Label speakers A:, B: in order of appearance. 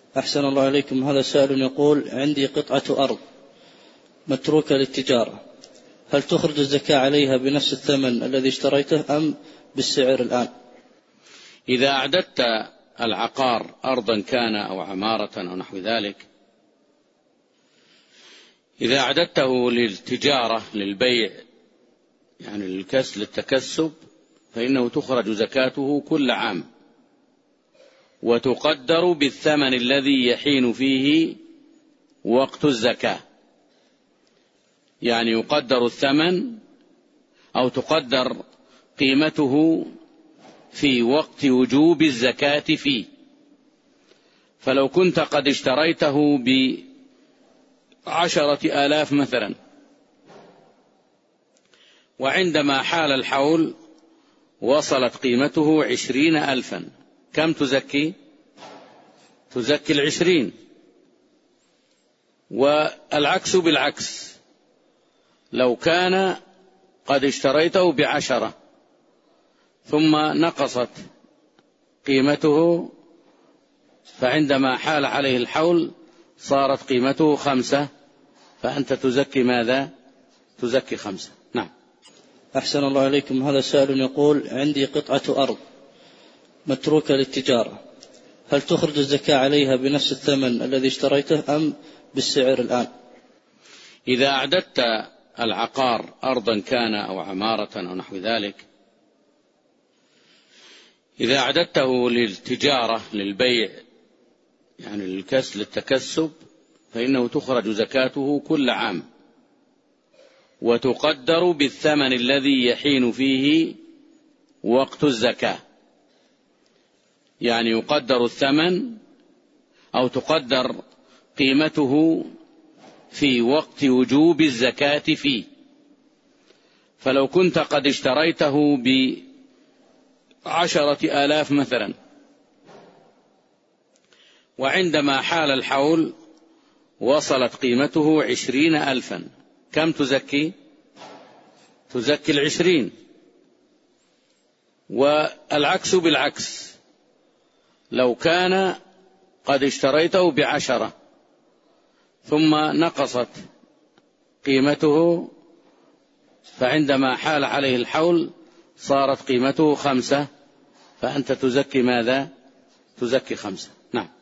A: أحسن الله عليكم. هذا سائل يقول: عندي قطعة أرض متروكة للتجارة، هل تخرج الزكاة عليها بنفس الثمن الذي اشتريته أم بالسعر الآن؟
B: إذا أعددت العقار أرضا كان أو عمارة أو نحو ذلك، إذا أعددته للتجارة للبيع يعني للتكسب، فإنه تخرج زكاته كل عام، وتقدر بالثمن الذي يحين فيه وقت الزكاة. يعني يقدر الثمن أو تقدر قيمته في وقت وجوب الزكاة فيه. فلو كنت قد اشتريته ب10,000 مثلا، وعندما حال الحول وصلت قيمته 20,000، كم تزكي؟ تزكي 20. والعكس بالعكس، لو كان قد اشتريته ب10 ثم نقصت قيمته، فعندما حال عليه الحول صارت قيمته 5، فأنت تزكي ماذا؟ تزكي 5. نعم.
A: أحسن الله عليكم. هذا سائل يقول: عندي قطعة أرض متروكة للتجارة، هل تخرج الزكاة عليها بنفس الثمن الذي اشتريته أم بالسعر الآن؟
B: إذا أعددت العقار أرضا كان أو عمارة أو نحو ذلك، إذا أعددته للتجارة للبيع يعني للتكسب، فإنه تخرج زكاته كل عام، وتقدر بالثمن الذي يحين فيه وقت الزكاة. يعني يقدر الثمن أو تقدر قيمته في وقت وجوب الزكاة فيه. فلو كنت قد اشتريته ب10,000 مثلا، وعندما حال الحول وصلت قيمته 20,000، كم تزكي؟ تزكي 20. والعكس بالعكس، لو كان قد اشتريته ب10 ثم نقصت قيمته، فعندما حال عليه الحول صارت قيمته 5، فأنت تزكي ماذا؟ تزكي 5. نعم.